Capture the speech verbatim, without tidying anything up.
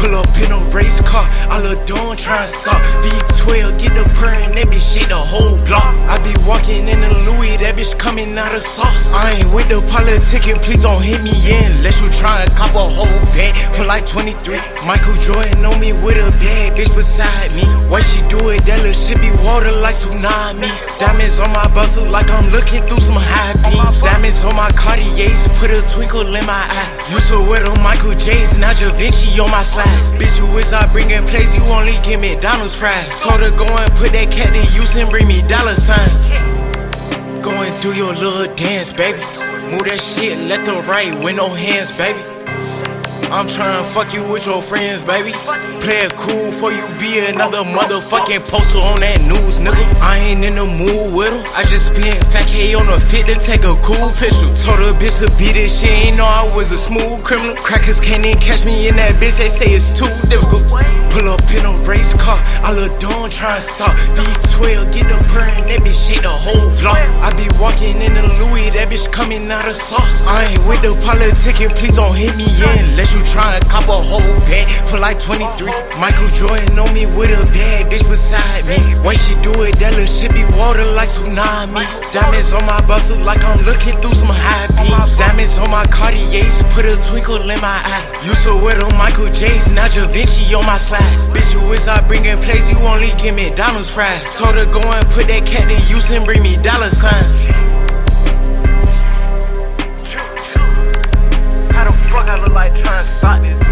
Pull up in a race car, I look down tryna stop. V twelve, get the purring, that bitch shake the whole block. I be walking in the Louis, that bitch coming out of sauce. I ain't with the politicking, please don't hit me in unless you tryna cop a whole bag for like twenty-three. Michael Jordan on me with a bad bitch beside me. When she do it, that little shit be water like tsunamis. Diamonds on my bustle like I'm looking through some high beams. Diamonds on my Cartiers, put a twinkle in my eye. Used to wear the Michael J's, now Da Vinci on my slides. Bitch, you wish I bring in place, you only give McDonald's fries. Told her go and put that cat to use and bring me dollar signs. Going through your little dance, baby. Move that shit left or right with no hands, baby. I'm tryna fuck you with your friends, baby. Play it cool for you be another motherfucking poster on that news, nigga. I ain't in the mood with him. I just spent fat K on a fit to take a cool picture. Told her bitch to beat this shit, ain't know I was a smooth criminal. Crackers can't even catch me in that bitch, they say it's too difficult. Pull up in a race car, I look down tryna stop. V twelve, get the purring, that bitch shake the whole block. I be walking in the Louis, that bitch coming out of sauce. I ain't with the politicking, please don't hit me in unless you tryna cop a whole bag for like twenty-three. Michael Jordan on me with a bad bitch beside me. When she do it, that little shit be water like tsunamis. Diamonds on my bustle like I'm looking through some high beams. Diamonds on my Cartiers, put a twinkle in my eye. Used to wear the Michael J's, now Da Vinci on my slides. Bitch, you wish I bring in place, you only give McDonald's fries. Told her go and put that cat to use and bring me dollar signs. How the fuck I look like trying to stop this?